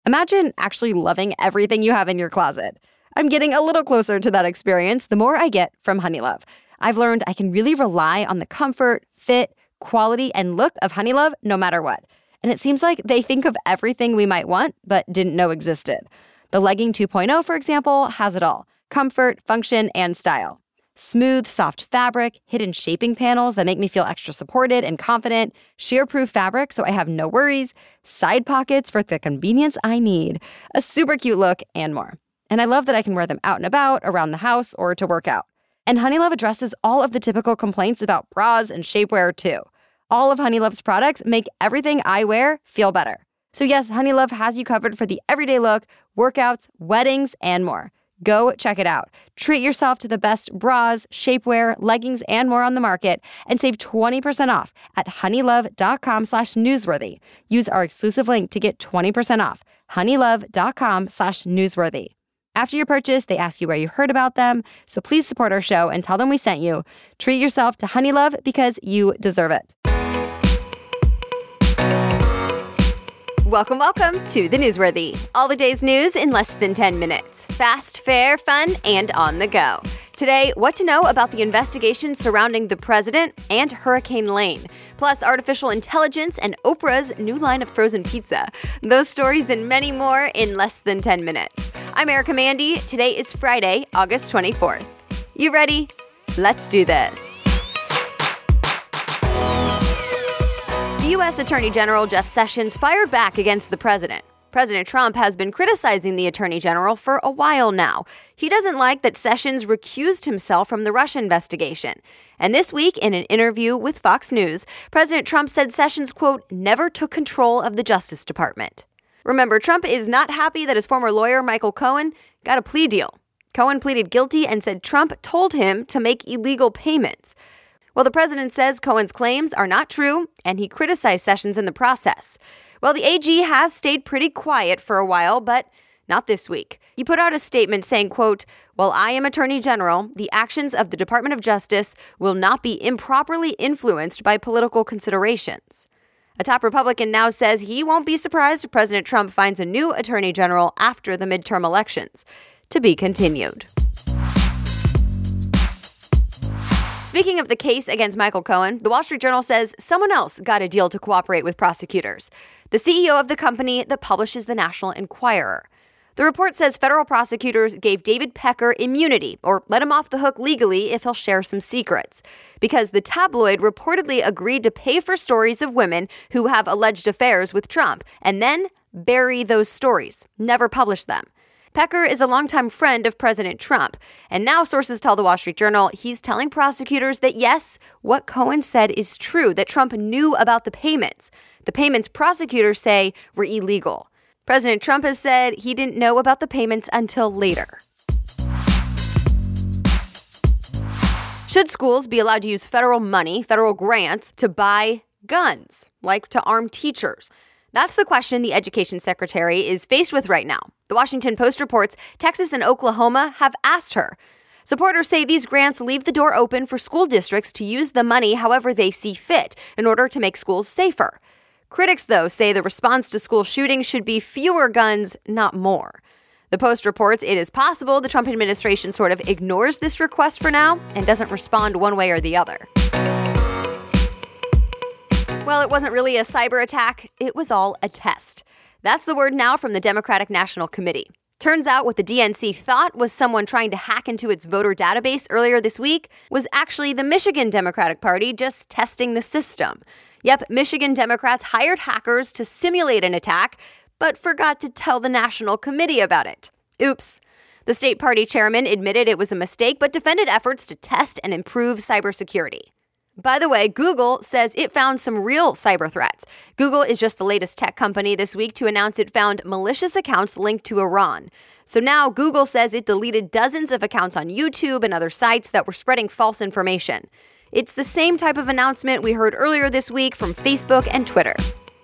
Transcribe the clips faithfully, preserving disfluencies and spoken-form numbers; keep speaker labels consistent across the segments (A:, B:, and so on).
A: Imagine actually loving everything you have in your closet. I'm getting a little closer to that experience the more I get from Honeylove. I've learned I can really rely on the comfort, fit, quality, and look of Honeylove no matter what. And it seems like they think of everything we might want but didn't know existed. The Legging two point oh, for example, has it all: comfort, function, and style. Smooth, soft fabric, hidden shaping panels that make me feel extra supported and confident, shear-proof fabric so I have no worries, side pockets for the convenience I need, a super cute look, and more. And I love that I can wear them out and about, around the house, or to work out. And Honeylove addresses all of the typical complaints about bras and shapewear, too. All of Honeylove's products make everything I wear feel better. So yes, Honeylove has you covered for the everyday look, workouts, weddings, and more. Go check it out. Treat yourself to the best bras, shapewear, leggings, and more on the market, and save twenty percent off at honeylove.com slash newsworthy. Use our exclusive link to get twenty percent off. honeylove.com slash newsworthy. After your purchase, they ask you where you heard about them, so please support our show and tell them we sent you. Treat yourself to Honeylove because you deserve it.
B: Welcome, welcome to The Newsworthy. All the day's news in less than ten minutes. Fast, fair, fun, and on the go. Today, what to know about the investigation surrounding the president and Hurricane Lane. Plus, artificial intelligence and Oprah's new line of frozen pizza. Those stories and many more in less than ten minutes. I'm Erica Mandy. Today is Friday, August twenty-fourth. You ready? Let's do this. The U S Attorney General Jeff Sessions fired back against the president. President Trump has been criticizing the Attorney General for a while now. He doesn't like that Sessions recused himself from the Russia investigation. And this week, in an interview with Fox News, President Trump said Sessions, quote, never took control of the Justice Department. Remember, Trump is not happy that his former lawyer, Michael Cohen, got a plea deal. Cohen pleaded guilty and said Trump told him to make illegal payments. Well, the president says Cohen's claims are not true, and he criticized Sessions in the process. Well, the A G has stayed pretty quiet for a while, but not this week. He put out a statement saying, quote, while I am Attorney General, the actions of the Department of Justice will not be improperly influenced by political considerations. A top Republican now says he won't be surprised if President Trump finds a new Attorney General after the midterm elections. To be continued. Speaking of the case against Michael Cohen, the Wall Street Journal says someone else got a deal to cooperate with prosecutors. The C E O of the company that publishes the National Enquirer. The report says federal prosecutors gave David Pecker immunity, or let him off the hook legally if he'll share some secrets, because the tabloid reportedly agreed to pay for stories of women who have alleged affairs with Trump, and then bury those stories, never publish them. Pecker is a longtime friend of President Trump, and now sources tell the Wall Street Journal he's telling prosecutors that yes, what Cohen said is true, that Trump knew about the payments. The payments prosecutors say were illegal. President Trump has said he didn't know about the payments until later. Should schools be allowed to use federal money, federal grants, to buy guns, like to arm teachers? That's the question the education secretary is faced with right now. The Washington Post reports Texas and Oklahoma have asked her. Supporters say these grants leave the door open for school districts to use the money however they see fit in order to make schools safer. Critics, though, say the response to school shootings should be fewer guns, not more. The Post reports it is possible the Trump administration sort of ignores this request for now and doesn't respond one way or the other. Well, it wasn't really a cyber attack. It was all a test. That's the word now from the Democratic National Committee. Turns out what the D N C thought was someone trying to hack into its voter database earlier this week was actually the Michigan Democratic Party just testing the system. Yep, Michigan Democrats hired hackers to simulate an attack, but forgot to tell the National Committee about it. Oops. The state party chairman admitted it was a mistake, but defended efforts to test and improve cybersecurity. By the way, Google says it found some real cyber threats. Google is just the latest tech company this week to announce it found malicious accounts linked to Iran. So now Google says it deleted dozens of accounts on YouTube and other sites that were spreading false information. It's the same type of announcement we heard earlier this week from Facebook and Twitter.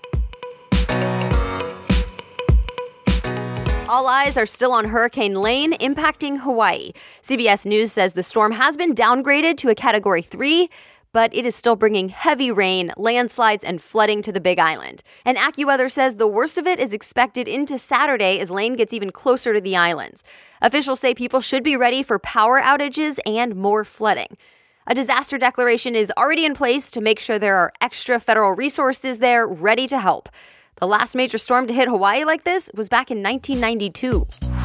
B: All eyes are still on Hurricane Lane impacting Hawaii. C B S News says the storm has been downgraded to a Category three, but it is still bringing heavy rain, landslides, and flooding to the Big Island. And AccuWeather says the worst of it is expected into Saturday as Lane gets even closer to the islands. Officials say people should be ready for power outages and more flooding. A disaster declaration is already in place to make sure there are extra federal resources there ready to help. The last major storm to hit Hawaii like this was back in nineteen ninety-two.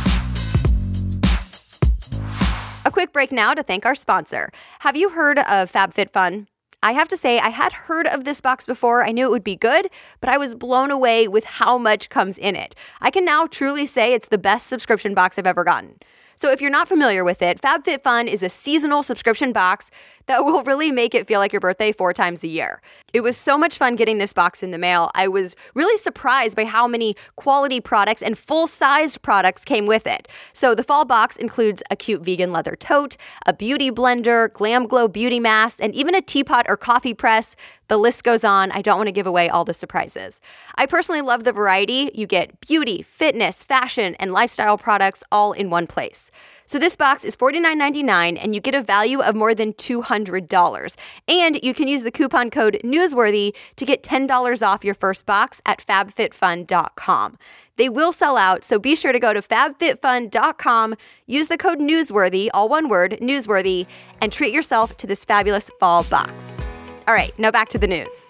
B: A quick break now to thank our sponsor. Have you heard of FabFitFun? I have to say, I had heard of this box before. I knew it would be good, but I was blown away with how much comes in it. I can now truly say it's the best subscription box I've ever gotten. So if you're not familiar with it, FabFitFun is a seasonal subscription box that will really make it feel like your birthday four times a year. It was so much fun getting this box in the mail. I was really surprised by how many quality products and full-sized products came with it. So the fall box includes a cute vegan leather tote, a beauty blender, Glam Glow beauty mask, and even a teapot or coffee press. The list goes on. I don't want to give away all the surprises. I personally love the variety. You get beauty, fitness, fashion, and lifestyle products all in one place. So this box is forty-nine ninety-nine, and you get a value of more than two hundred dollars. And you can use the coupon code Newsworthy to get ten dollars off your first box at fab fit fun dot com. They will sell out, so be sure to go to fab fit fun dot com, use the code Newsworthy, all one word, Newsworthy, and treat yourself to this fabulous fall box. All right, now back to the news.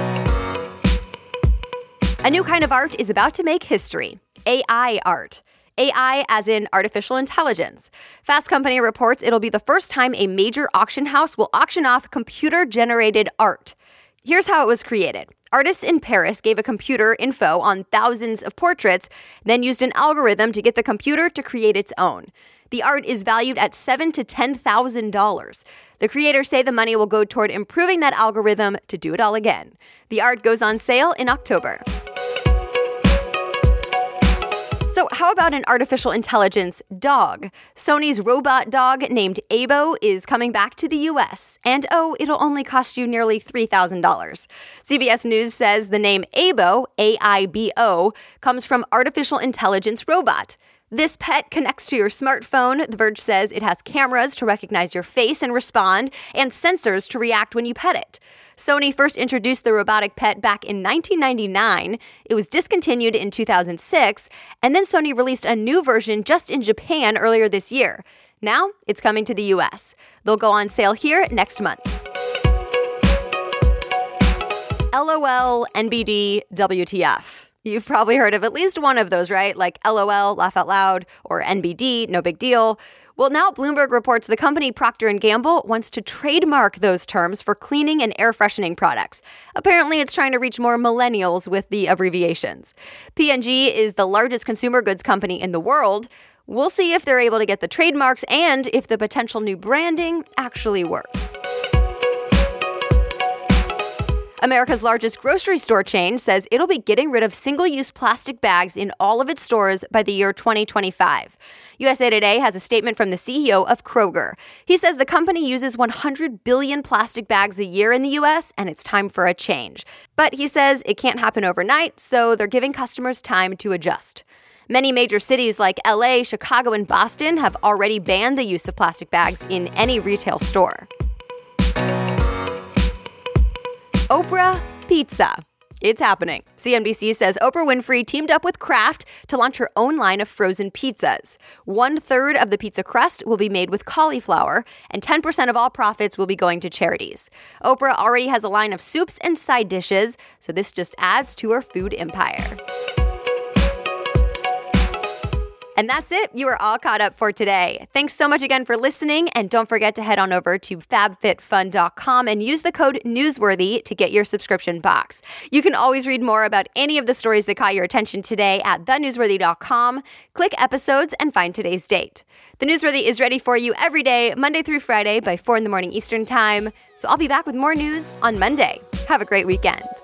B: A new kind of art is about to make history. A I art. A I as in artificial intelligence. Fast Company reports it'll be the first time a major auction house will auction off computer-generated art. Here's how it was created. Artists in Paris gave a computer info on thousands of portraits, then used an algorithm to get the computer to create its own. The art is valued at seven thousand to ten thousand dollars. The creators say the money will go toward improving that algorithm to do it all again. The art goes on sale in October. So how about an artificial intelligence dog? Sony's robot dog named Aibo is coming back to the U S. And oh, it'll only cost you nearly three thousand dollars. C B S News says the name Aibo, A I B O, comes from artificial intelligence robot. This pet connects to your smartphone. The Verge says it has cameras to recognize your face and respond, and sensors to react when you pet it. Sony first introduced the robotic pet back in nineteen ninety-nine. It was discontinued in two thousand six, and then Sony released a new version just in Japan earlier this year. Now, it's coming to the U S. They'll go on sale here next month. LOL, N B D, W T F. You've probably heard of at least one of those, right? Like LOL, laugh out loud, or N B D, no big deal. Well, now Bloomberg reports the company Procter and Gamble wants to trademark those terms for cleaning and air freshening products. Apparently, it's trying to reach more millennials with the abbreviations. P and G is the largest consumer goods company in the world. We'll see if they're able to get the trademarks and if the potential new branding actually works. America's largest grocery store chain says it'll be getting rid of single-use plastic bags in all of its stores by the year twenty twenty-five. U S A Today has a statement from the C E O of Kroger. He says the company uses one hundred billion plastic bags a year in the U S, and it's time for a change. But he says it can't happen overnight, so they're giving customers time to adjust. Many major cities like L A, Chicago, and Boston have already banned the use of plastic bags in any retail store. Oprah Pizza. It's happening. C N B C says Oprah Winfrey teamed up with Kraft to launch her own line of frozen pizzas. One third of the pizza crust will be made with cauliflower, and ten percent of all profits will be going to charities. Oprah already has a line of soups and side dishes, so this just adds to her food empire. And that's it. You are all caught up for today. Thanks so much again for listening. And don't forget to head on over to fab fit fun dot com and use the code Newsworthy to get your subscription box. You can always read more about any of the stories that caught your attention today at the newsworthy dot com. Click episodes and find today's date. The Newsworthy is ready for you every day, Monday through Friday by four in the morning Eastern Time. So I'll be back with more news on Monday. Have a great weekend.